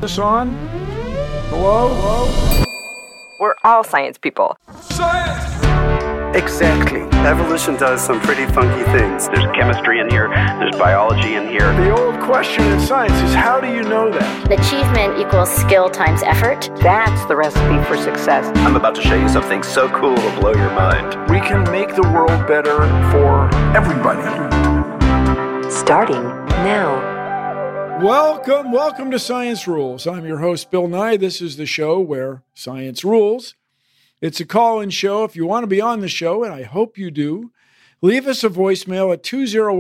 this on? Hello? Hello? We're all science people. Science! Exactly. Evolution does some pretty funky things. There's chemistry in here, there's biology in here. The old question in science is, how do you know that? Achievement equals skill times effort. That's the recipe for success. I'm about to show you something so cool it'll blow your mind. We can make the world better for everybody. Starting now. Welcome to Science Rules. I'm your host, Bill Nye. This is the show where science rules. It's a call-in show. If you want to be on the show, and I hope you do, leave us a voicemail at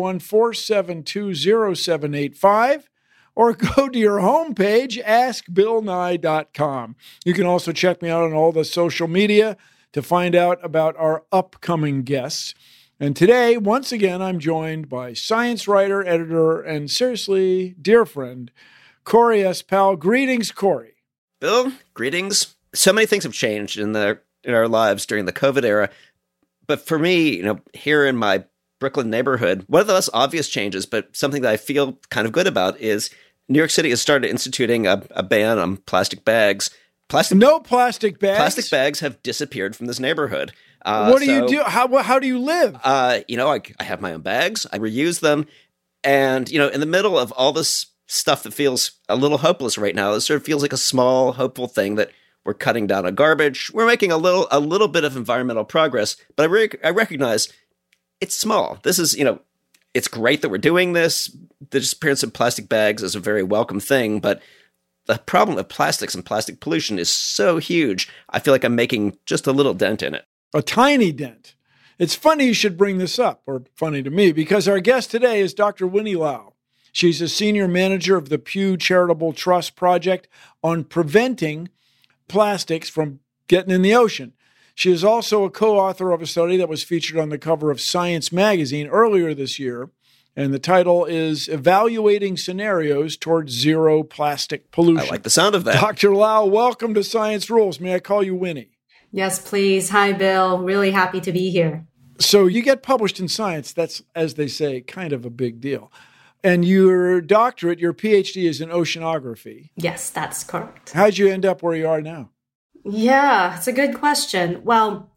201-472-0785 or go to your homepage, askbillnye.com. You can also check me out on all the social media to find out about our upcoming guests. And today, once again, I'm joined by science writer, editor, and seriously, dear friend, Corey S. Powell. Greetings, Corey. Bill, greetings. So many things have changed in our lives during the COVID era. But for me, here in my Brooklyn neighborhood, one of the less obvious changes, but something that I feel kind of good about, is New York City has started instituting a ban on plastic bags. No plastic bags? Plastic bags have disappeared from this neighborhood. What do you do? How do you live? I have my own bags. I reuse them. And, in the middle of all this stuff that feels a little hopeless right now, it sort of feels like a small, hopeful thing that we're cutting down on garbage. We're making a little bit of environmental progress, but I recognize it's small. This is, it's great that we're doing this. The disappearance of plastic bags is a very welcome thing, but the problem of plastics and plastic pollution is so huge. I feel like I'm making just a little dent in it. A tiny dent. It's funny you should bring this up, or funny to me, because our guest today is Dr. Winnie Lau. She's a senior manager of the Pew Charitable Trust Project on preventing plastics from getting in the ocean. She is also a co-author of a study that was featured on the cover of Science magazine earlier this year, and the title is Evaluating Scenarios Towards Zero Plastic Pollution. I like the sound of that. Dr. Lau, welcome to Science Rules. May I call you Winnie? Yes, please. Hi, Bill. Really happy to be here. So you get published in Science. That's, as they say, kind of a big deal. And your doctorate, your PhD, is in oceanography. Yes, that's correct. How'd you end up where you are now? Yeah, it's a good question. Well,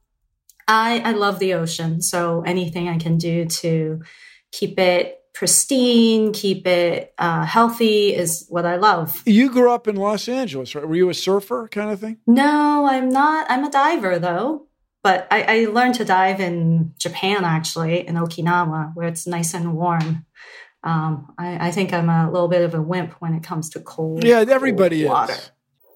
I love the ocean. So anything I can do to keep it pristine, keep it healthy is what I love. You grew up in Los Angeles, right? Were you a surfer kind of thing? No, I'm not. I'm a diver, though. But I learned to dive in Japan, actually, in Okinawa, where it's nice and warm. I think I'm a little bit of a wimp when it comes to cold. Yeah, everybody water. is.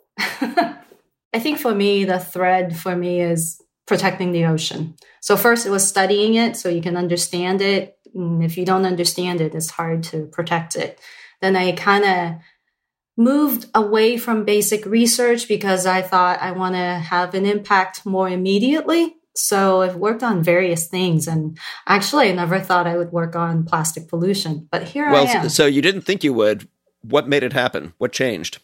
I think for me, the thread for me is protecting the ocean. So first it was studying it so you can understand it. And if you don't understand it, it's hard to protect it. Then I kind of moved away from basic research because I thought I want to have an impact more immediately. So I've worked on various things, and actually I never thought I would work on plastic pollution, but here I am. So you didn't think you would. What made it happen? What changed?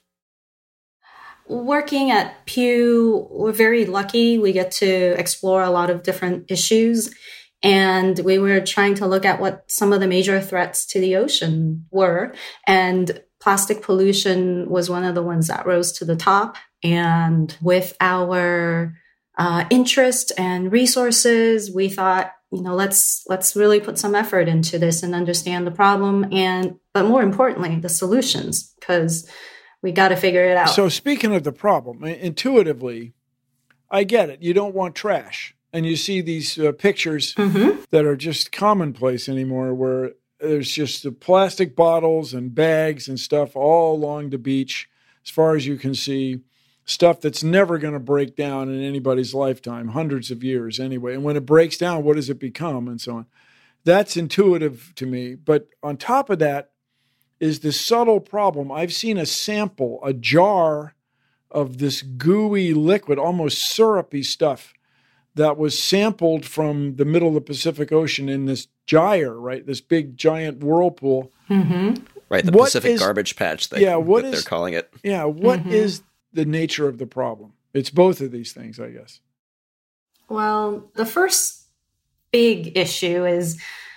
Working at Pew, we're very lucky. We get to explore a lot of different issues, and we were trying to look at what some of the major threats to the ocean were, and plastic pollution was one of the ones that rose to the top. And with our interest and resources, we thought, let's really put some effort into this and understand the problem, but more importantly, the solutions, because we got to figure it out. So speaking of the problem, intuitively, I get it. You don't want trash, and you see these pictures that are just commonplace anymore, where there's just the plastic bottles and bags and stuff all along the beach, as far as you can see. Stuff that's never going to break down in anybody's lifetime, hundreds of years anyway. And when it breaks down, what does it become, and so on? That's intuitive to me. But on top of that is the subtle problem. I've seen a sample, a jar of this gooey liquid, almost syrupy stuff that was sampled from the middle of the Pacific Ocean in this gyre, right? This big giant whirlpool. Mm-hmm. Right, the Pacific garbage patch they're calling it. Yeah, what is the nature of the problem? It's both of these things, I guess. Well, the first big issue is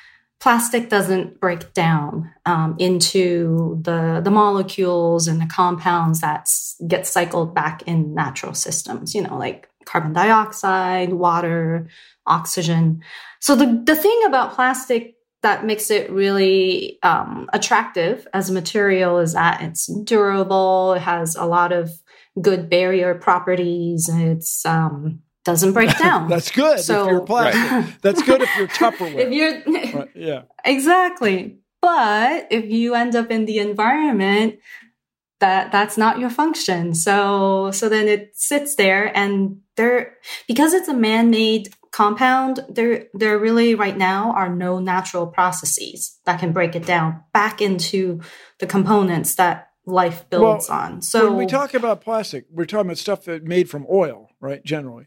plastic doesn't break down into the molecules and the compounds that get cycled back in natural systems, like carbon dioxide, water, oxygen. So the thing about plastic that makes it really attractive as a material is that it's durable, it has a lot of good barrier properties, and it's doesn't break down. That's good if you're plastic. Right. That's good if you're Tupperware. Right, yeah. Exactly. But if you end up in the environment, that's not your function. So then it sits there, and because it's a man-made compound, there really right now are no natural processes that can break it down back into the components that life builds on. So when we talk about plastic, we're talking about stuff that's made from oil, right? Generally.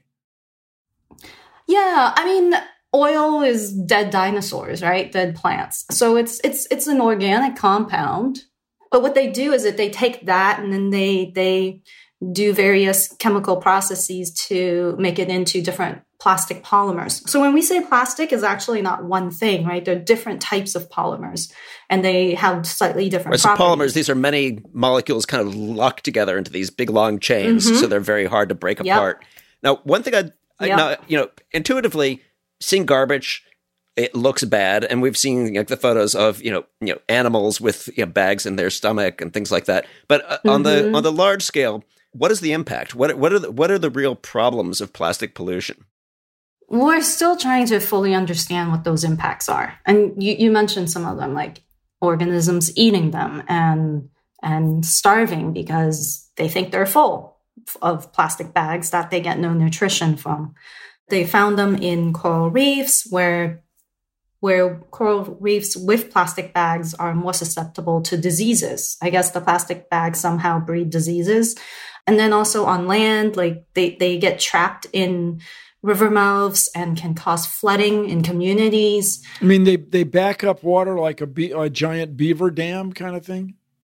Yeah, I mean, oil is dead dinosaurs, right? Dead plants. So it's an organic compound. But what they do is that they take that and then they do various chemical processes to make it into different plastic polymers. So when we say plastic, is actually not one thing, right? There are different types of polymers, and they have slightly different properties. So polymers, these are many molecules kind of locked together into these big long chains, so they're very hard to break apart. Now, one thing intuitively, seeing garbage, it looks bad, and we've seen the photos of animals with bags in their stomach and things like that. But on the large scale, what is the impact? What are the real problems of plastic pollution? We're still trying to fully understand what those impacts are, and you mentioned some of them, like organisms eating them and starving because they think they're full of plastic bags that they get no nutrition from. They found them in coral reefs where coral reefs with plastic bags are more susceptible to diseases. I guess the plastic bags somehow breed diseases. And then also on land, like they get trapped in river mouths and can cause flooding in communities. I mean, they back up water like a giant beaver dam kind of thing?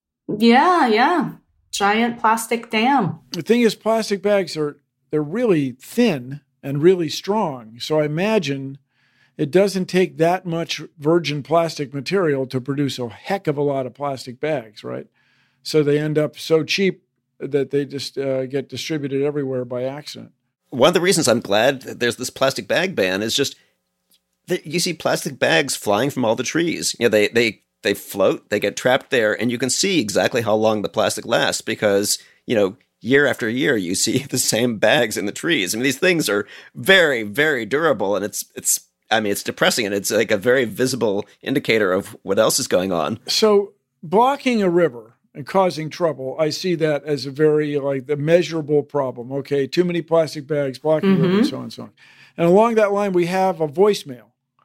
Yeah. Giant plastic dam. The thing is, plastic bags they're really thin and really strong. So I imagine it doesn't take that much virgin plastic material to produce a heck of a lot of plastic bags, right? So they end up so cheap that they just get distributed everywhere by accident. One of the reasons I'm glad that there's this plastic bag ban is just that you see plastic bags flying from all the trees. They float, they get trapped there, and you can see exactly how long the plastic lasts because, year after year, you see the same bags in the trees. I mean, these things are very, very durable, and it's depressing, and it's like a very visible indicator of what else is going on. So blocking a river and causing trouble, I see that as a very, the measurable problem. Okay, too many plastic bags blocking the river, and so on and so on. And along that line, we have a voicemail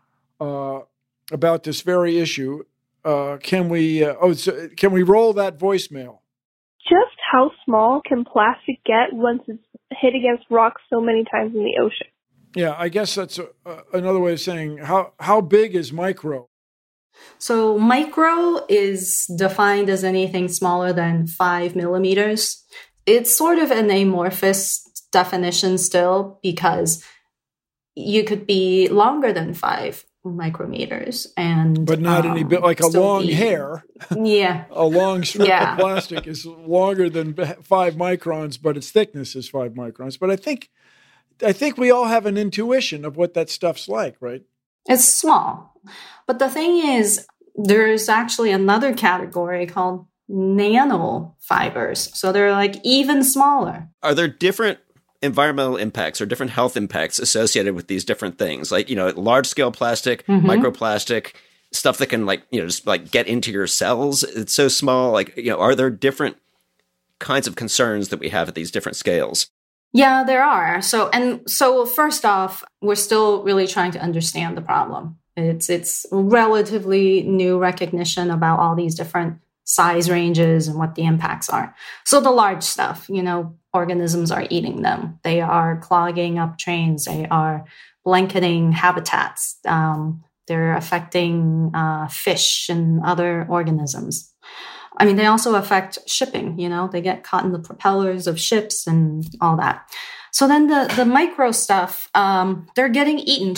about this very issue. Can we roll that voicemail? Just how small can plastic get once it's hit against rocks so many times in the ocean? Yeah, I guess that's another way of saying how big is micro? So micro is defined as anything smaller than 5 millimeters. It's sort of an amorphous definition still because you could be longer than 5 micrometers but not any bit, like a long hair. Yeah. A long strip of plastic is longer than 5 microns, but its thickness is 5 microns. But I think we all have an intuition of what that stuff's like, right? It's small. But the thing is, there's actually another category called nanofibers. So they're like even smaller. Are there different environmental impacts or different health impacts associated with these different things? Like, large scale plastic, microplastic, stuff that can just get into your cells. It's so small. Are there different kinds of concerns that we have at these different scales? Yeah, there are. So first off, we're still really trying to understand the problem. It's relatively new recognition about all these different size ranges and what the impacts are. So the large stuff, organisms are eating them. They are clogging up drains. They are blanketing habitats. They're affecting fish and other organisms. I mean, they also affect shipping, they get caught in the propellers of ships and all that. So then the micro stuff, they're getting eaten too.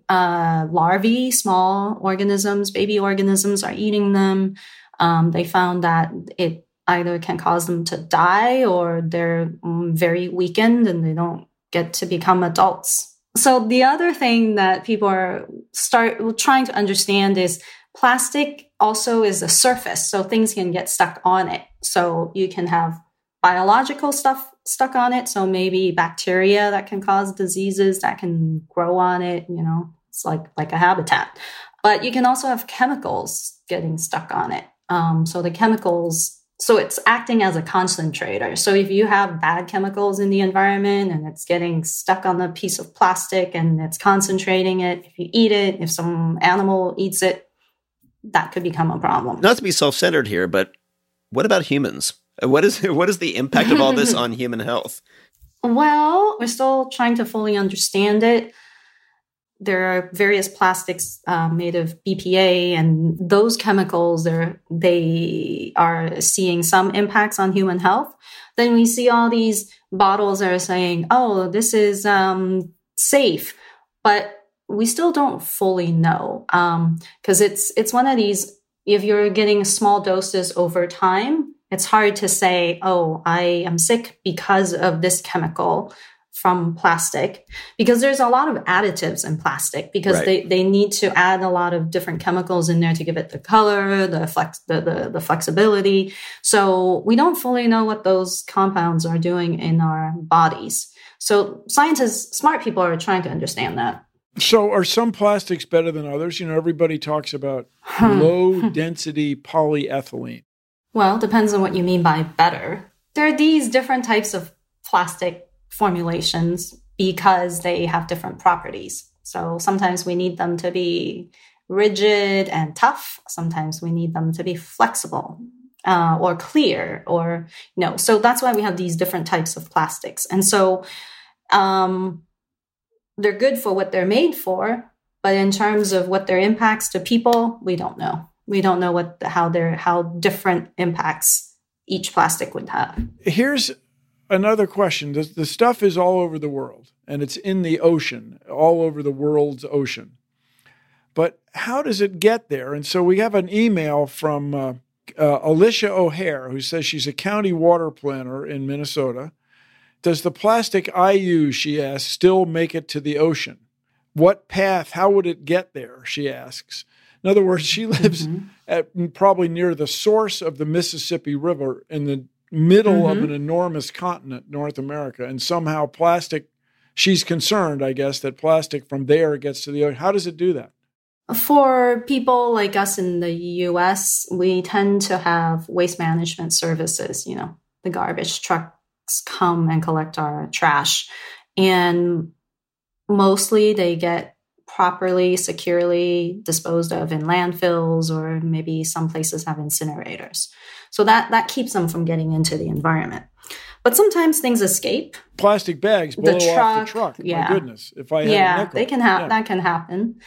larvae, small organisms, baby organisms are eating them. They found that it either can cause them to die or they're very weakened and they don't get to become adults. So the other thing that people are trying to understand is plastic also is a surface, so things can get stuck on it. So you can have biological stuff stuck on it. So maybe bacteria that can cause diseases that can grow on it. It's like a habitat. But you can also have chemicals getting stuck on it. So the chemicals, so it's acting as a concentrator. So if you have bad chemicals in the environment and it's getting stuck on the piece of plastic and it's concentrating it, if you eat it, if some animal eats it, that could become a problem. Not to be self-centered here, but what about humans? What is the impact of all this on human health? Well, we're still trying to fully understand it. There are various plastics made of BPA, and those chemicals, they are seeing some impacts on human health. Then we see all these bottles that are saying, oh, this is safe, but we still don't fully know because it's one of these, if you're getting small doses over time, it's hard to say, oh, I am sick because of this chemical from plastic, because there's a lot of additives in plastic because they need to add a lot of different chemicals in there to give it the color, the flexibility. So we don't fully know what those compounds are doing in our bodies. So scientists, smart people are trying to understand that. So are some plastics better than others? Everybody talks about low density polyethylene. Well, depends on what you mean by better. There are these different types of plastic formulations because they have different properties. So sometimes we need them to be rigid and tough. Sometimes we need them to be flexible or clear or, so that's why we have these different types of plastics. And so they're good for what they're made for, but in terms of what their impacts to people, we don't know. We don't know how different impacts each plastic would have. Here's another question. The stuff is all over the world, and it's in the ocean, all over the world's ocean. But how does it get there? And so we have an email from Alicia O'Hare, who says she's a county water planner in Minnesota. Does the plastic I use, she asks, still make it to the ocean? What path, how would it get there, she asks. In other words, she lives at probably near the source of the Mississippi River in the middle of an enormous continent, North America, and somehow plastic, she's concerned, I guess, that plastic from there gets to the ocean. How does it do that? For people like us in the U.S., we tend to have waste management services. The garbage trucks come and collect our trash, and mostly they get properly, securely disposed of in landfills, or maybe some places have incinerators. So that keeps them from getting into the environment. But sometimes things escape. Plastic bags blow off the truck. My goodness. If I had a nickel. They can that can happen.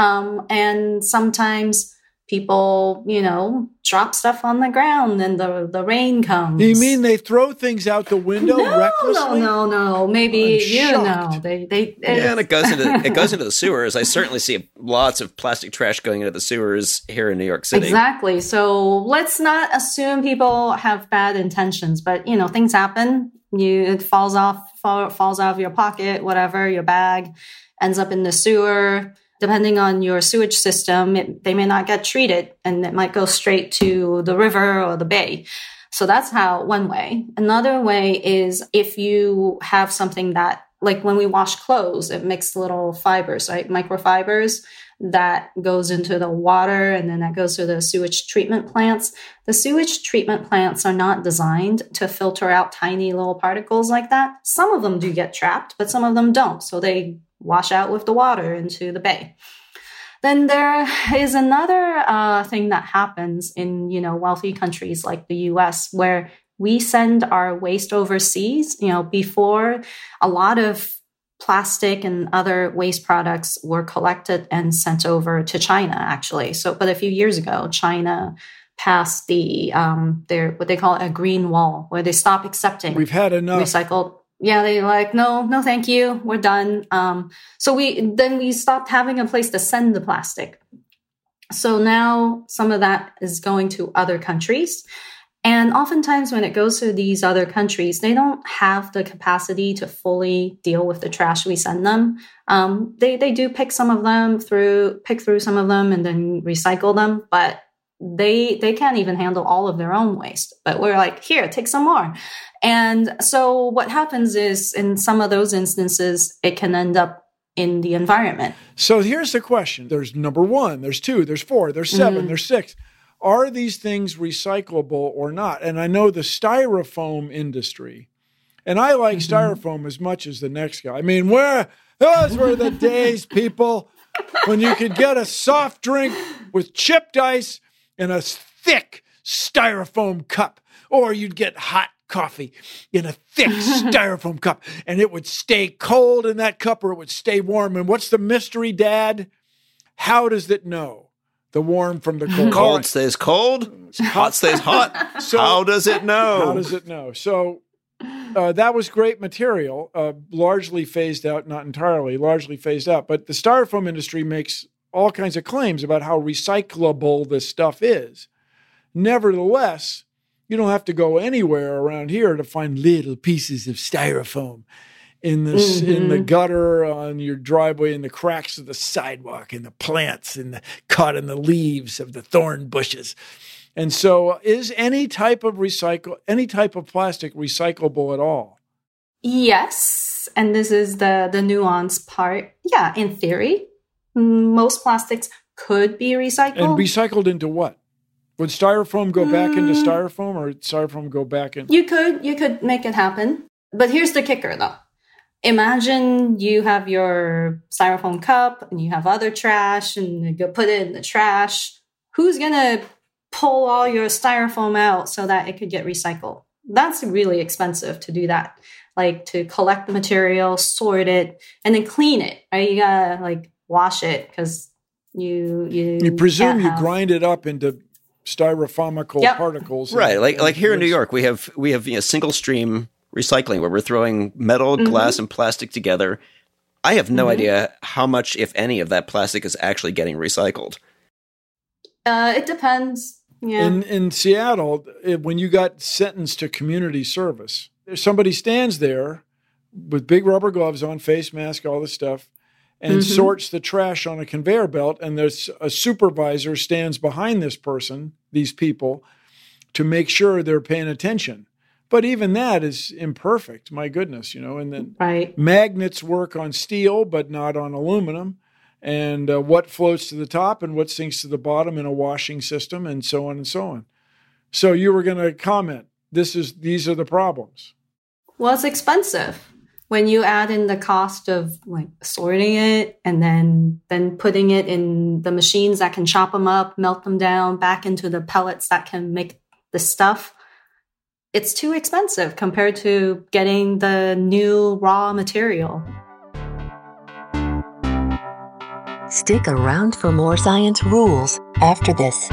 And sometimes people, drop stuff on the ground and the rain comes. You mean they throw things out the window recklessly? No. Maybe, shocked. And it goes into the sewers. I certainly see lots of plastic trash going into the sewers here in New York City. Exactly. So let's not assume people have bad intentions, but, things happen. It falls out of your pocket, whatever, your bag ends up in the sewer. Depending on your sewage system, they may not get treated and it might go straight to the river or the bay. So that's one way. Another way is if you have something that, like when we wash clothes, it makes little fibers, right? Microfibers that goes into the water and then that goes to the sewage treatment plants. The sewage treatment plants are not designed to filter out tiny little particles like that. Some of them do get trapped, but some of them don't. So they wash out with the water into the bay. Then there is another thing that happens in, wealthy countries like the US, where we send our waste overseas. Before, a lot of plastic and other waste products were collected and sent over to China, actually. But a few years ago, China passed what they call a green wall, where they stop accepting We've had enough. recycled. they're like, no, thank you, we're done. So we stopped having a place to send the plastic. So now some of that is going to other countries. And oftentimes when it goes to these other countries, they don't have the capacity to fully deal with the trash we send them. They do pick through some of them and then recycle them, but they can't even handle all of their own waste. But we're like, here, take some more. And so what happens is in some of those instances, it can end up in the environment. So here's the question. There's number 1, there's 2, there's 4, there's 7, there's 6. Are these things recyclable or not? And I know the styrofoam industry, and I like styrofoam as much as the next guy. I mean, those were the days, people, when you could get a soft drink with chipped ice in a thick styrofoam cup, or you'd get hot coffee in a thick styrofoam cup, and it would stay cold in that cup or it would stay warm. And what's the mystery, Dad? How does it know? The warm from the cold. Cold stays cold, hot stays hot. So, how does it know? How does it know? So that was great material, largely phased out, not entirely, largely phased out. But the styrofoam industry makes all kinds of claims about how recyclable this stuff is. Nevertheless, you don't have to go anywhere around here to find little pieces of styrofoam in the gutter, on your driveway, in the cracks of the sidewalk, in the plants, caught in the leaves of the thorn bushes. And so is any type of plastic recyclable at all? Yes. And this is the nuance part. Yeah, in theory, most plastics could be recycled. And recycled into what? Would styrofoam go back into styrofoam, or styrofoam go back in? You could make it happen. But here's the kicker, though. Imagine you have your styrofoam cup and you have other trash and you go put it in the trash. Who's going to pull all your styrofoam out so that it could get recycled? That's really expensive to do that. Like to collect the material, sort it, and then clean it. Right? You got to wash it because you presume you grind it up into styrofoamical particles. Right. Like here in New York, we have single stream recycling where we're throwing metal, glass, and plastic together. I have no idea how much, if any, of that plastic is actually getting recycled. It depends. Yeah. In Seattle, when you got sentenced to community service, somebody stands there with big rubber gloves on, face mask, all this stuff, and sorts the trash on a conveyor belt. And there's a supervisor stands behind this person, these people, to make sure they're paying attention. But even that is imperfect, my goodness, and then magnets work on steel, but not on aluminum. And what floats to the top and what sinks to the bottom in a washing system, and so on and so on. So you were going to comment, these are the problems. Well, it's expensive. When you add in the cost of sorting it and then putting it in the machines that can chop them up, melt them down back into the pellets that can make the stuff, it's too expensive compared to getting the new raw material. Stick around for more Science Rules after this.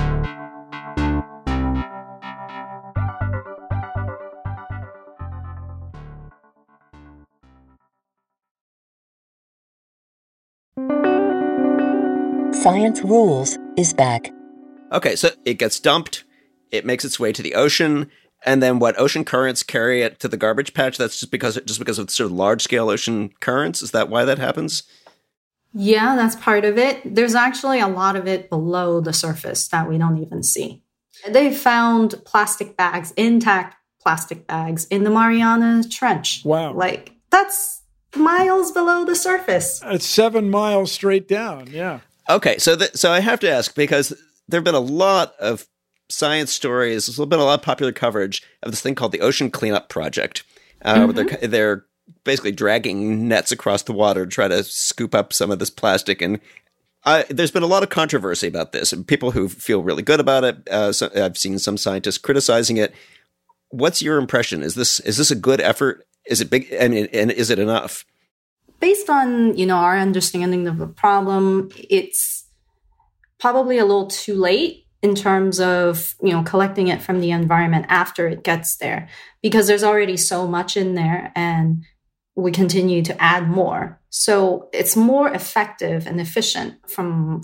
Science Rules is back. Okay, so it gets dumped, it makes its way to the ocean, and then what, ocean currents carry it to the garbage patch? That's just because of sort of large-scale ocean currents? Is that why that happens? Yeah, that's part of it. There's actually a lot of it below the surface that we don't even see. They found plastic bags, intact plastic bags, in the Mariana Trench. Wow. That's miles below the surface. It's 7 miles straight down, yeah. Okay, so I have to ask, because there have been a lot of science stories, there's been a lot of popular coverage of this thing called the Ocean Cleanup Project, where they're basically dragging nets across the water to try to scoop up some of this plastic. And there's been a lot of controversy about this, and people who feel really good about it. So I've seen some scientists criticizing it. What's your impression? Is this a good effort? Is it big? I mean, and is it enough? Based on, our understanding of the problem, it's probably a little too late in terms of, collecting it from the environment after it gets there, because there's already so much in there. And we continue to add more. So it's more effective and efficient from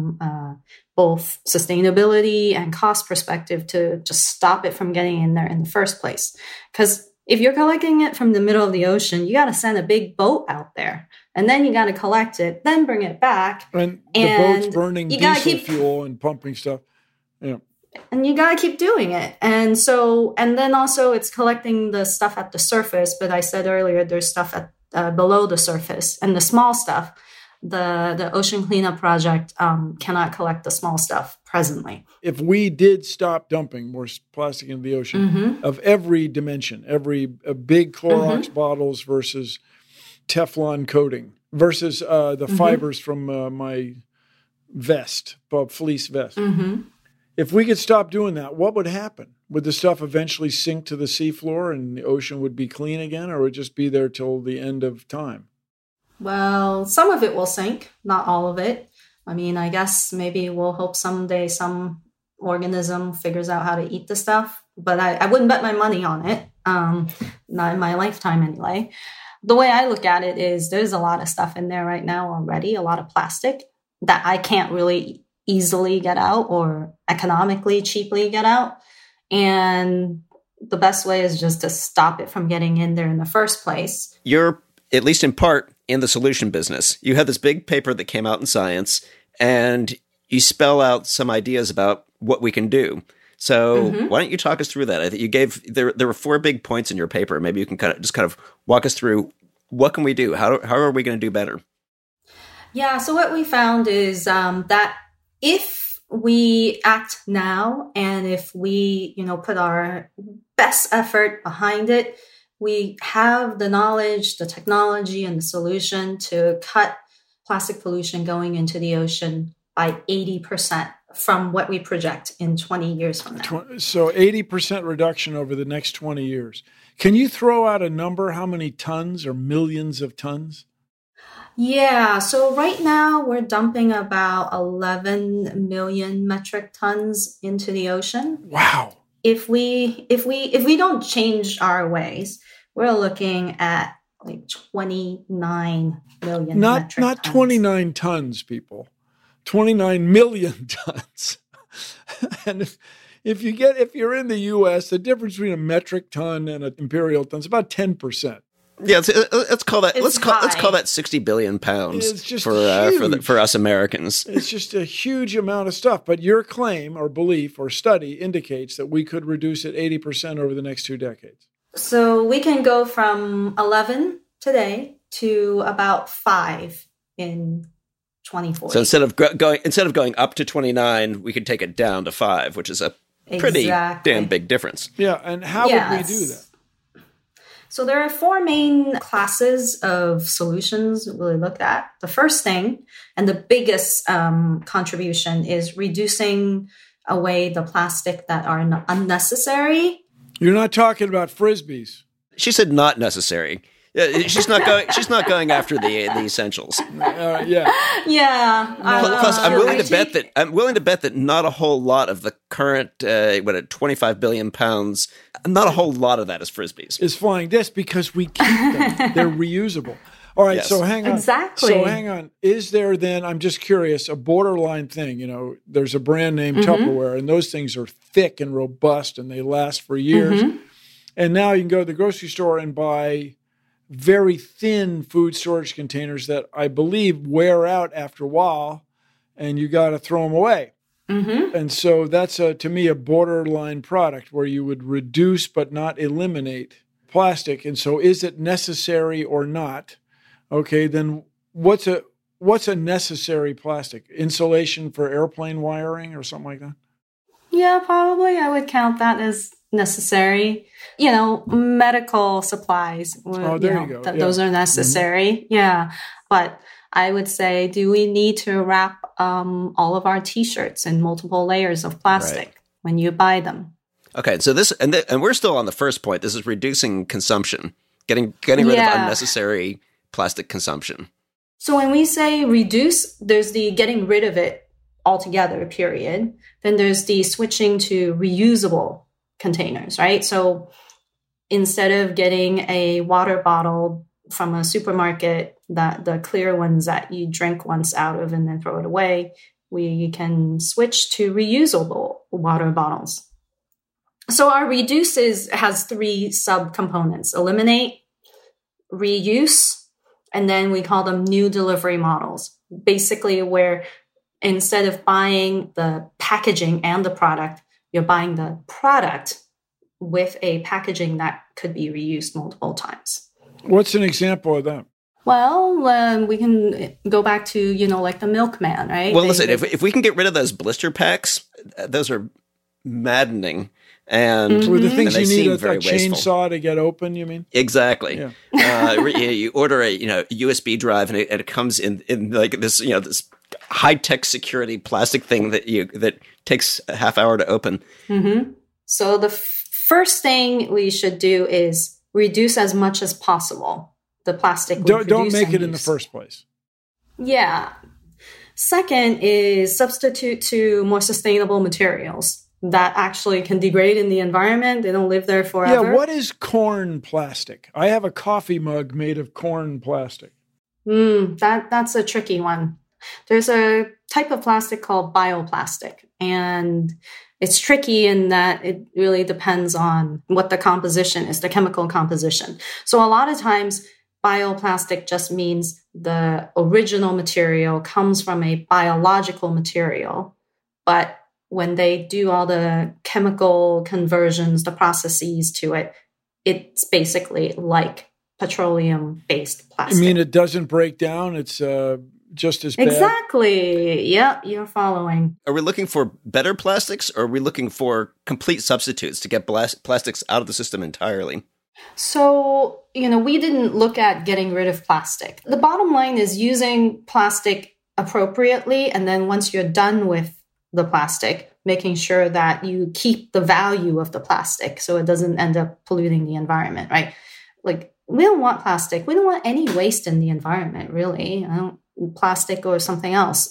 both sustainability and cost perspective to just stop it from getting in there in the first place. Because if you're collecting it from the middle of the ocean, you got to send a big boat out there, and then you got to collect it, then bring it back. And the boat's burning diesel fuel and pumping stuff. Yeah. And you got to keep doing it. And then also it's collecting the stuff at the surface. But I said earlier, there's stuff at below the surface, and the small stuff. The Ocean Cleanup Project cannot collect the small stuff presently. If we did stop dumping more plastic into the ocean of every dimension, every big Clorox bottles versus Teflon coating versus the fibers from my vest, fleece vest. If we could stop doing that, what would happen? Would the stuff eventually sink to the seafloor and the ocean would be clean again, or would it just be there till the end of time? Well, some of it will sink, not all of it. I mean, I guess maybe we'll hope someday some organism figures out how to eat the stuff, but I wouldn't bet my money on it, not in my lifetime anyway. The way I look at it is there's a lot of stuff in there right now already, a lot of plastic that I can't really easily get out or economically cheaply get out. And the best way is just to stop it from getting in there in the first place. You're, at least in part, in the solution business. You had this big paper that came out in Science, and you spell out some ideas about what we can do. So why don't you talk us through that? I think you gave, there were 4 big points in your paper. Maybe you can kind of walk us through what can we do? How are we going to do better? Yeah, so what we found is that if we act now and if we, put our best effort behind it, we have the knowledge, the technology, and the solution to cut plastic pollution going into the ocean by 80% from what we project in 20 years from now. So 80% reduction over the next 20 years. Can you throw out a number? How many tons or millions of tons? Yeah, so right now we're dumping about 11 million metric tons into the ocean. Wow. If we don't change our ways, we're looking at like 29 million metric tons. Not 29 tons, people. 29 million tons. And if you're in the U.S., the difference between a metric ton and an imperial ton is about 10%. Yeah, let's call that 60 billion pounds. It's just for us Americans. It's just a huge amount of stuff. But your claim or belief or study indicates that we could reduce it 80% over the next 2 decades. So we can go from 11 today to about 5 in 2040. So instead of going up to 29, we could take it down to 5, which is a pretty damn big difference. Yeah, and how would we do that? So there are 4 main classes of solutions we looked at. The first thing, and the biggest contribution, is reducing away the plastic that are unnecessary. You're not talking about Frisbees. She said not necessary. She's not going after the essentials. Yeah. Plus, I'm willing to bet that not a whole lot of the current 25 billion pounds, not a whole lot of that is Frisbees. Is flying discs because we keep them. They're reusable. All right, yes. So hang on. Exactly. So hang on. Is there then, I'm just curious, a borderline thing? There's a brand name Tupperware, and those things are thick and robust, and they last for years. And now you can go to the grocery store and buy very thin food storage containers that I believe wear out after a while, and you got to throw them away. And so that's, to me, a borderline product where you would reduce but not eliminate plastic. And so is it necessary or not? Okay, then what's a necessary plastic? Insulation for airplane wiring or something like that? Yeah, probably. I would count that as necessary. Medical supplies. Oh, there you go. Those are necessary. Yeah. But I would say, do we need to wrap all of our T-shirts in multiple layers of plastic when you buy them? Okay, so this and we're still on the first point. This is reducing consumption, getting rid of unnecessary plastic consumption. So when we say reduce, there's the getting rid of it altogether, period. Then there's the switching to reusable containers, right? So instead of getting a water bottle from a supermarket, that the clear ones that you drink once out of and then throw it away, we can switch to reusable water bottles. So our reduce has 3 subcomponents: eliminate, reuse, and then we call them new delivery models. Basically, where instead of buying the packaging and the product, you're buying the product with a packaging that could be reused multiple times. What's an example of that? Well, we can go back to, like the milkman, right? Well, listen, if we can get rid of those blister packs, those are maddening. And For the things and you need a very chainsaw to get open, you mean? Exactly. Yeah. You order a USB drive, and it comes in like this this high tech security plastic thing that takes a half hour to open. Mm-hmm. So the first thing we should do is reduce as much as possible the plastic. Don't make it in the first place. Yeah. Second is substitute to more sustainable materials that actually can degrade in the environment. They don't live there forever. Yeah, what is corn plastic? I have a coffee mug made of corn plastic. That's a tricky one. There's a type of plastic called bioplastic, and it's tricky in that it really depends on what the composition is, the chemical composition. So a lot of times, bioplastic just means the original material comes from a biological material, but when they do all the chemical conversions, the processes to it, it's basically like petroleum-based plastic. I mean, it doesn't break down. It's just as bad. Exactly. Yep, you're following. Are we looking for better plastics, or are we looking for complete substitutes to get plastics out of the system entirely? So, we didn't look at getting rid of plastic. The bottom line is using plastic appropriately, and then once you're done with the plastic, making sure that you keep the value of the plastic so it doesn't end up polluting the environment, right? Like, we don't want plastic. We don't want any waste in the environment, really. Plastic or something else.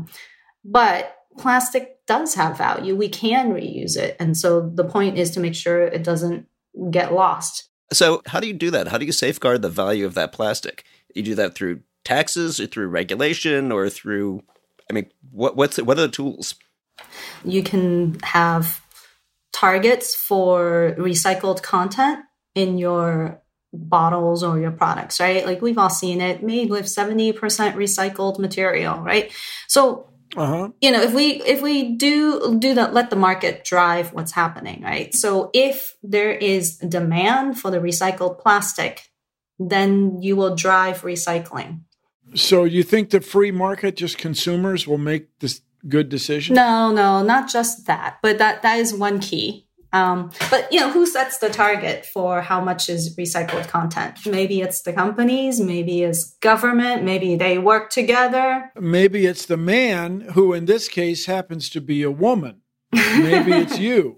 But plastic does have value. We can reuse it. And so the point is to make sure it doesn't get lost. So how do you do that? How do you safeguard the value of that plastic? You do that through taxes or through regulation or through, what are the tools? You can have targets for recycled content in your bottles or your products, right? Like we've all seen it made with 70% recycled material, right? So, if we do that, let the market drive what's happening, right? So if there is demand for the recycled plastic, then you will drive recycling. So you think the free market, just consumers will make this good decision? No, not just that, but that is one key. But who sets the target for how much is recycled content? Maybe it's the companies, maybe it's government, maybe they work together. Maybe it's the man who in this case happens to be a woman. Maybe it's you.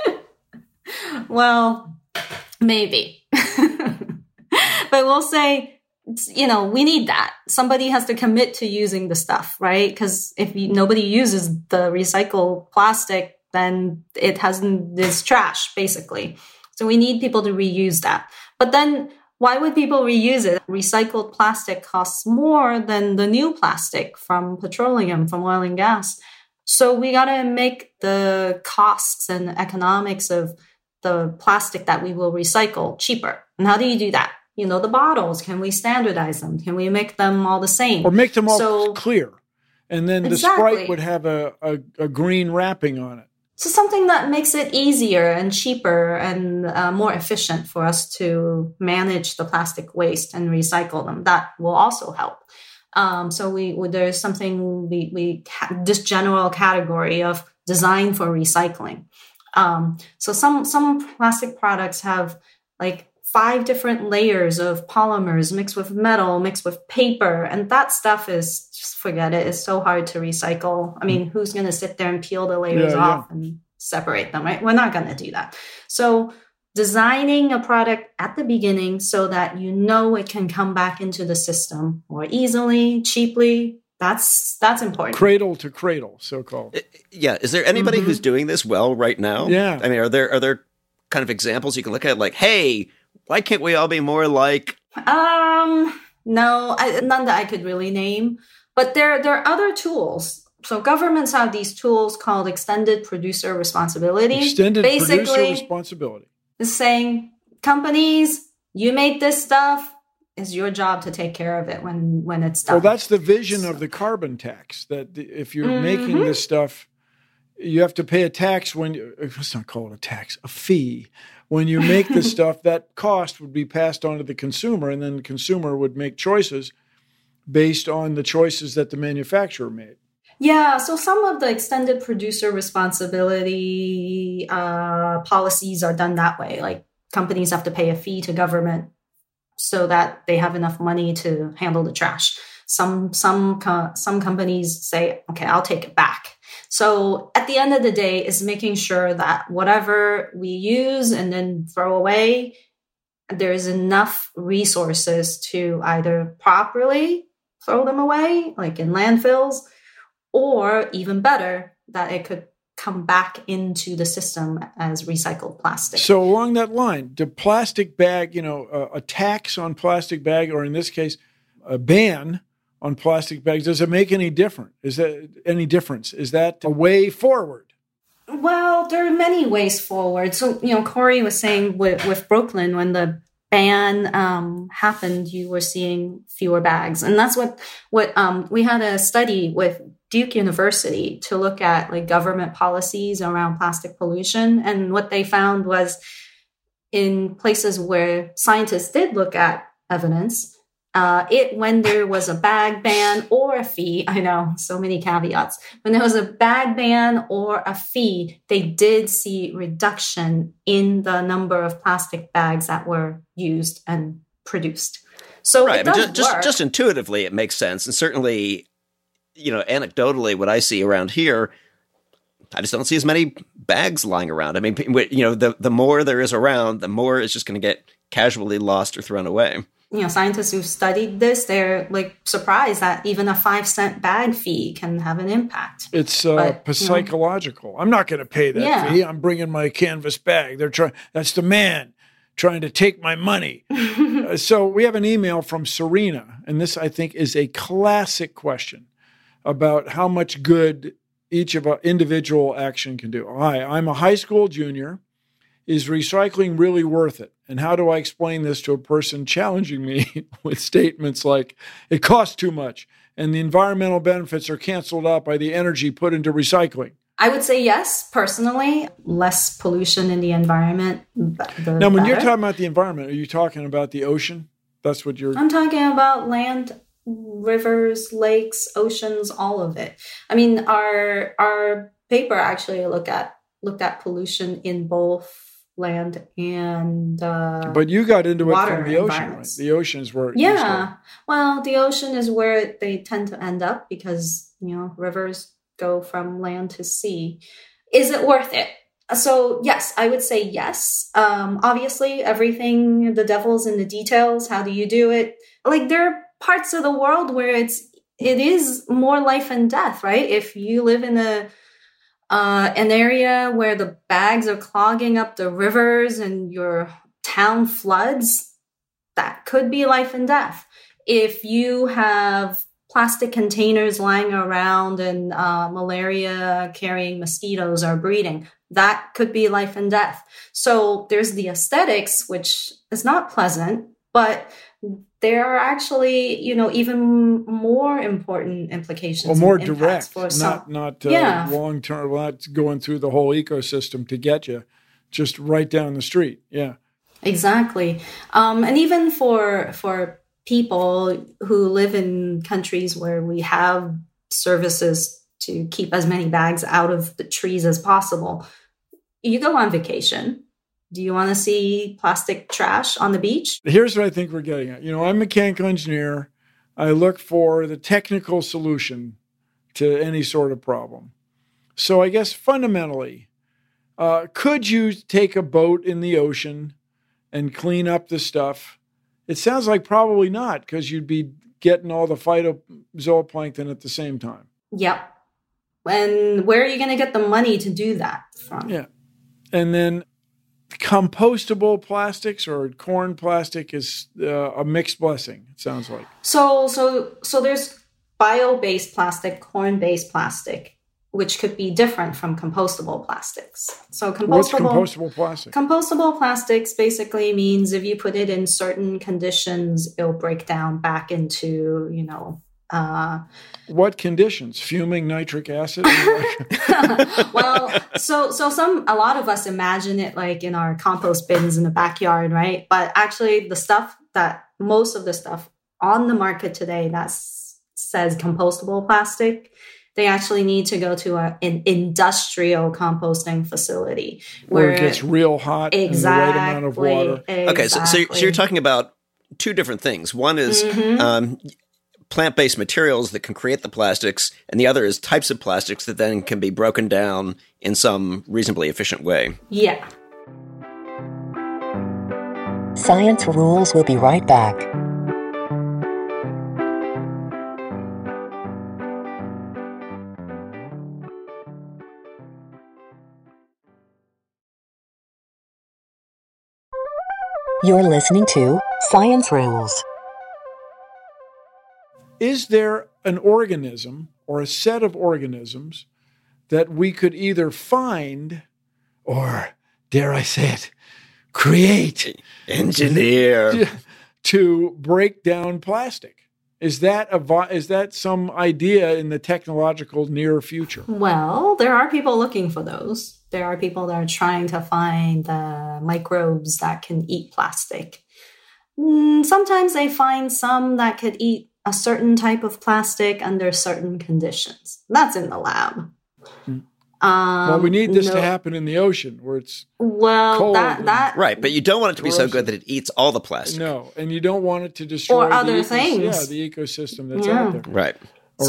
Well, maybe. But we'll say, we need that. Somebody has to commit to using the stuff, right? Because if nobody uses the recycled plastic, then it's trash, basically. So we need people to reuse that. But then why would people reuse it? Recycled plastic costs more than the new plastic from petroleum, from oil and gas. So we got to make the costs and economics of the plastic that we will recycle cheaper. And how do you do that? The bottles, can we standardize them? Can we make them all the same? Or make them all clear. And then Exactly. The Sprite would have a green wrapping on it. So something that makes it easier and cheaper and more efficient for us to manage the plastic waste and recycle them. That will also help. So there's something this general category of design for recycling. So some plastic products have like 5 different layers of polymers mixed with metal, mixed with paper. And that stuff is, just forget it. It's so hard to recycle. I mean, who's going to sit there and peel the layers off and separate them, right? We're not going to do that. So designing a product at the beginning so that it can come back into the system more easily, cheaply, that's important. Cradle to cradle, so-called. Yeah. Is there anybody who's doing this well right now? Yeah. I mean, are there kind of examples you can look at like, hey, why can't we all be more like? none that I could really name. But there are other tools. So governments have these tools called extended producer responsibility. Extended producer responsibility. Is saying, companies, you make this stuff, it's your job to take care of it when it's done. Well, that's the vision of the carbon tax, that if you're making this stuff, you have to pay a tax let's not call it a tax, a fee. When you make the stuff, that cost would be passed on to the consumer, and then the consumer would make choices based on the choices that the manufacturer made. Yeah, so some of the extended producer responsibility policies are done that way. Like companies have to pay a fee to government so that they have enough money to handle the trash. Some companies say, okay, I'll take it back. So at the end of the day, it's making sure that whatever we use and then throw away, there's enough resources to either properly throw them away, like in landfills, or even better, that it could come back into the system as recycled plastic. So along that line, the plastic bag, a tax on plastic bag, or in this case, a ban on plastic bags, does it make any difference? Is that any difference? Is that a way forward? Well, there are many ways forward. So, Corey was saying with Brooklyn, when the ban happened, you were seeing fewer bags. And that's what we had a study with Duke University to look at like government policies around plastic pollution. And what they found was in places where scientists did look at evidence, when there was a bag ban or a fee, I know, so many caveats, when there was a bag ban or a fee, they did see reduction in the number of plastic bags that were used and produced. So right, it does but just intuitively, it makes sense. And certainly, anecdotally, what I see around here, I just don't see as many bags lying around. I mean, the more there is around, the more it's just going to get casually lost or thrown away. Scientists who've studied this, they're like surprised that even a 5-cent bag fee can have an impact. It's psychological. I'm not going to pay that fee. I'm bringing my canvas bag. That's the man trying to take my money. So we have an email from Serena, and this I think is a classic question about how much good each of our individual action can do. Hi, I'm a high school junior. Is recycling really worth it? And how do I explain this to a person challenging me with statements like, it costs too much and the environmental benefits are canceled out by the energy put into recycling? I would say yes, personally. Less pollution in the environment, Now, when you're talking about the environment, are you talking about the ocean? That's what you're... I'm talking about land, rivers, lakes, oceans, all of it. I mean, our paper actually looked at pollution in both land and but you got into it from the ocean, right? The ocean is where well, the ocean is where they tend to end up because rivers go from land to sea. Is it worth it? So yes, I would say yes. Obviously, everything, the devil's in the details. How do you do it? Like there are parts of the world where it is more life and death, right? If you live in an area where the bags are clogging up the rivers and your town floods, that could be life and death. If you have plastic containers lying around and malaria-carrying mosquitoes are breeding, that could be life and death. So there's the aesthetics, which is not pleasant, but there are actually, even more important implications. Well, more direct, not long-term, not going through the whole ecosystem to get you, just right down the street. Yeah, exactly. And even for people who live in countries where we have services to keep as many bags out of the trees as possible, you go on vacation. Do you want to see plastic trash on the beach? Here's what I think we're getting at. I'm a mechanical engineer. I look for the technical solution to any sort of problem. So I guess fundamentally, could you take a boat in the ocean and clean up the stuff? It sounds like probably not, because you'd be getting all the phytozooplankton at the same time. Yep. And where are you going to get the money to do that from? Yeah. And then compostable plastics or corn plastic is a mixed blessing, it sounds like. So there's bio-based plastic, corn-based plastic, which could be different from compostable plastics. So What's compostable plastic? Compostable plastics basically means if you put it in certain conditions, it'll break down back into, what conditions? Fuming nitric acid? Well, a lot of us imagine it like in our compost bins in the backyard, right? But actually most of the stuff on the market today that says compostable plastic, they actually need to go to an industrial composting facility where it gets real hot and the right amount of water. Okay, so you're talking about two different things. One is plant-based materials that can create the plastics, and the other is types of plastics that then can be broken down in some reasonably efficient way. Yeah. Science Rules will be right back. You're listening to Science Rules. Is there an organism or a set of organisms that we could either find or, dare I say it, create, engineer, to break down plastic? Is that some idea in the technological near future? Well, there are people looking for those. There are people that are trying to find the microbes that can eat plastic. Sometimes they find some that could eat a certain type of plastic under certain conditions. That's in the lab. Well, we need this to happen in the ocean where it's cold. Right, but you don't want it to be so good that it eats all the plastic. No, and you don't want it to destroy or other things. Yeah, the ecosystem that's out there. Right.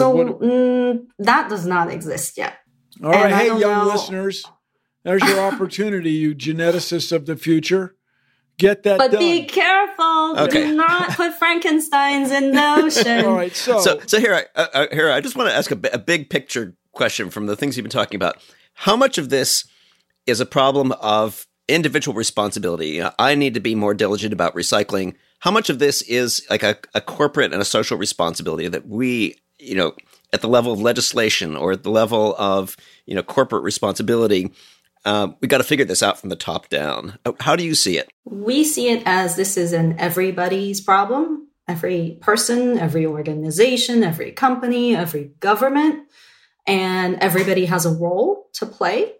That does not exist yet. All right, hey, young listeners, there's your opportunity, you geneticists of the future. Get that done. But be careful. Okay. Do not put Frankensteins in the ocean. All right, so here, I just want to ask a big picture question from the things you've been talking about. How much of this is a problem of individual responsibility? I need to be more diligent about recycling. How much of this is like a corporate and a social responsibility that we, at the level of legislation or at the level of, corporate responsibility, we got to figure this out from the top down. How do you see it? We see it as this is an everybody's problem. Every person, every organization, every company, every government, and everybody has a role to play.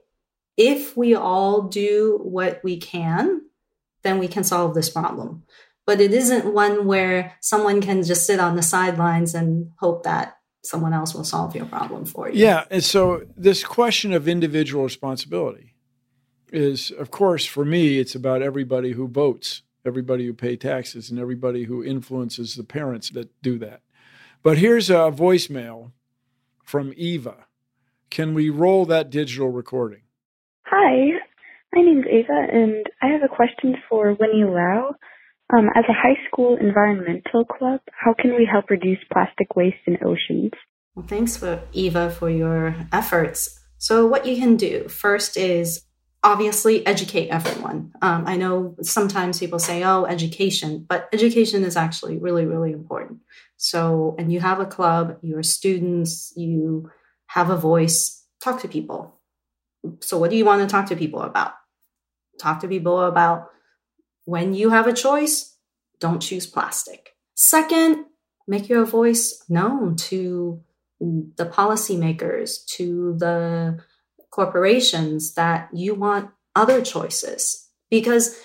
If we all do what we can, then we can solve this problem. But it isn't one where someone can just sit on the sidelines and hope that someone else will solve your problem for you. Yeah, and so this question of individual responsibility is, of course, for me, it's about everybody who votes, everybody who pays taxes, and everybody who influences the parents that do that. But here's a voicemail from Eva. Can we roll that digital recording? Hi, my name's Ava, and I have a question for Winnie Lau. As a high school environmental club, how can we help reduce plastic waste in oceans? Well, thanks, Eva, for your efforts. So what you can do first is obviously educate everyone. I know sometimes people say, education, but education is actually really, really important. So, and you have a club, you're students, you have a voice, talk to people. So what do you want to talk to people about? Talk to people about when you have a choice, don't choose plastic. Second, make your voice known to the policymakers, to the corporations that you want other choices. Because,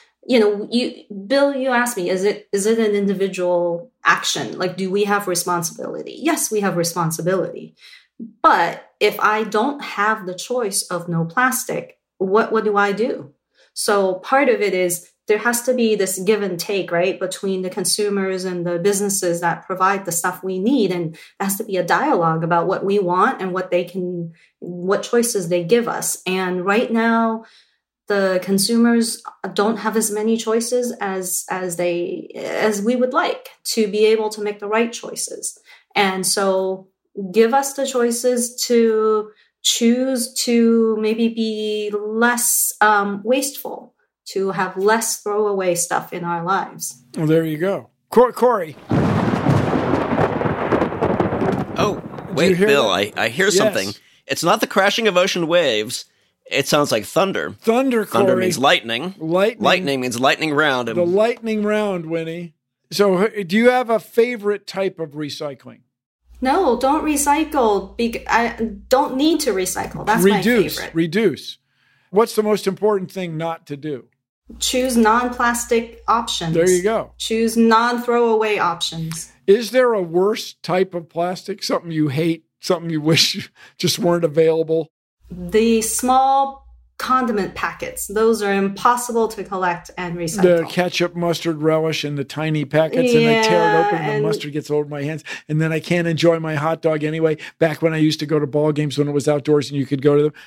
Bill, you asked me, is it an individual action? Like, do we have responsibility? Yes, we have responsibility. But if I don't have the choice of no plastic, what do I do? So part of it is there has to be this give and take, right, between the consumers and the businesses that provide the stuff we need. And there has to be a dialogue about what we want and what choices they give us. And right now, the consumers don't have as many choices as we would like to be able to make the right choices. And so give us the choices to choose to maybe be less wasteful, to have less throwaway stuff in our lives. Well, there you go. Corey. Oh, wait, Bill, I hear something. Yes. It's not the crashing of ocean waves. It sounds like thunder. Thunder, Corey. Thunder means lightning. Lightning means lightning round. The lightning round, Winnie. So do you have a favorite type of recycling? No, don't recycle. I don't need to recycle. That's my favorite. Reduce. What's the most important thing not to do? Choose non-plastic options. There you go. Choose non-throwaway options. Is there a worse type of plastic? Something you hate? Something you wish just weren't available? The small condiment packets. Those are impossible to collect and recycle. The ketchup, mustard, relish, and the tiny packets, and I tear it open and the mustard gets over my hands, and then I can't enjoy my hot dog anyway. Back when I used to go to ball games when it was outdoors and you could go to them.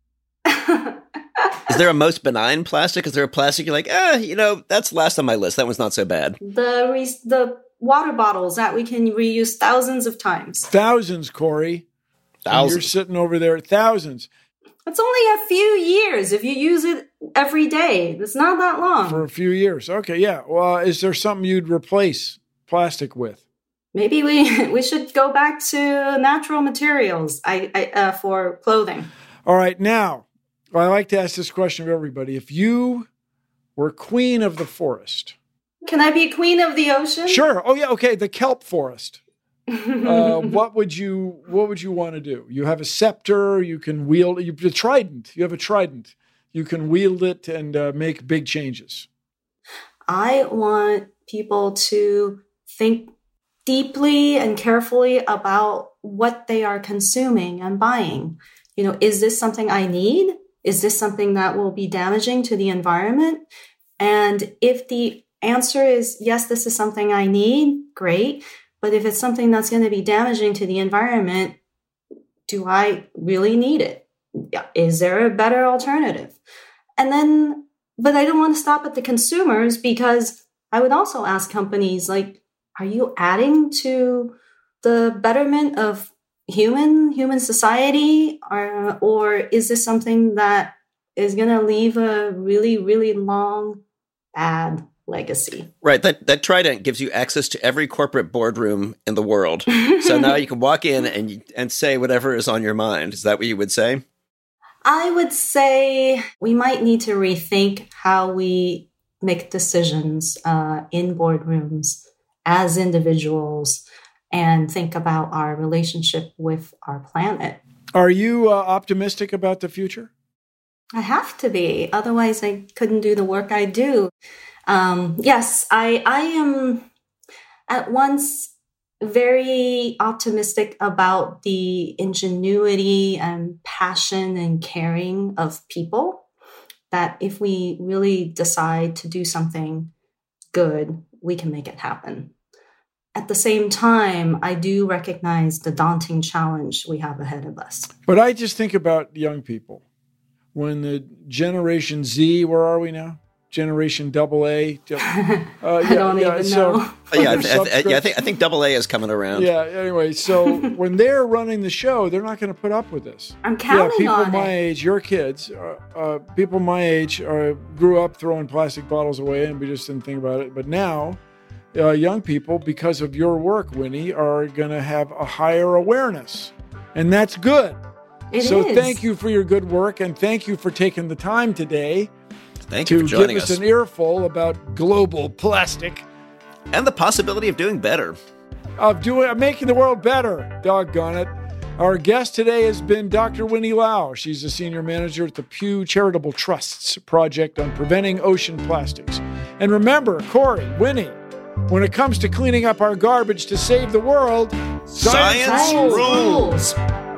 Is there a most benign plastic? Is there a plastic you're like, that's last on my list. That one's not so bad. The water bottles that we can reuse thousands of times. Thousands, Corey. Thousands. And you're sitting over there at thousands. It's only a few years if you use it every day. It's not that long. For a few years. Okay, yeah. Well, is there something you'd replace plastic with? Maybe we should go back to natural materials for clothing. All right, now, I like to ask this question of everybody. If you were queen of the forest. Can I be queen of the ocean? Sure. Oh, yeah, okay, the kelp forest. What would you want to do? You have a scepter. You can wield a trident. You have a trident. You can wield it and make big changes. I want people to think deeply and carefully about what they are consuming and buying. Is this something I need? Is this something that will be damaging to the environment? And if the answer is yes, this is something I need, great. But if it's something that's going to be damaging to the environment, do I really need it? Is there a better alternative? But I don't want to stop at the consumers, because I would also ask companies, like, are you adding to the betterment of human society? Or is this something that is going to leave a really, really long, bad legacy? Right. That trident gives you access to every corporate boardroom in the world. So now you can walk in and say whatever is on your mind. Is that what you would say? I would say we might need to rethink how we make decisions in boardrooms as individuals and think about our relationship with our planet. Are you optimistic about the future? I have to be. Otherwise, I couldn't do the work I do. Yes, I am at once very optimistic about the ingenuity and passion and caring of people, that if we really decide to do something good, we can make it happen. At the same time, I do recognize the daunting challenge we have ahead of us. But I just think about young people. When the Generation Z, where are we now? Generation AA. I don't even know. I think AA is coming around. Yeah. Anyway, so when they're running the show, they're not going to put up with this. I'm counting on it. People my age, your kids, people my age, grew up throwing plastic bottles away, and we just didn't think about it. But now, young people, because of your work, Winnie, are going to have a higher awareness, and that's good. So thank you for your good work, and thank you for taking the time today. Thank you for joining us. To give us an earful about global plastic. And the possibility of doing better. Of making the world better. Doggone it. Our guest today has been Dr. Winnie Lau. She's a senior manager at the Pew Charitable Trust's project on preventing ocean plastics. And remember, Corey, Winnie, when it comes to cleaning up our garbage to save the world, science rules.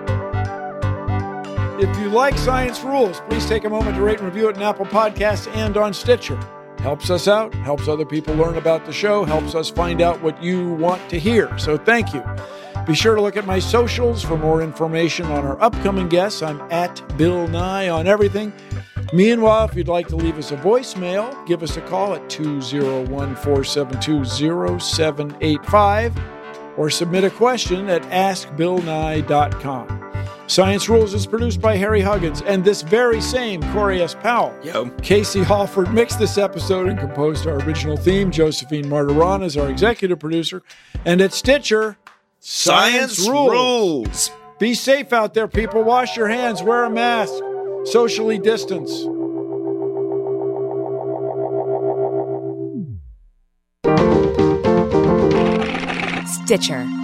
If you like Science Rules, please take a moment to rate and review it in Apple Podcasts and on Stitcher. Helps us out, helps other people learn about the show, helps us find out what you want to hear. So thank you. Be sure to look at my socials for more information on our upcoming guests. I'm at Bill Nye on everything. Meanwhile, if you'd like to leave us a voicemail, give us a call at 201-472-0785 or submit a question at askbillnye.com. Science Rules is produced by Harry Huggins and this very same Corey S. Powell. Yo. Casey Halford mixed this episode and composed our original theme. Josephine Martirana is our executive producer. And at Stitcher, Science Rules. Be safe out there, people. Wash your hands. Wear a mask. Socially distance. Stitcher.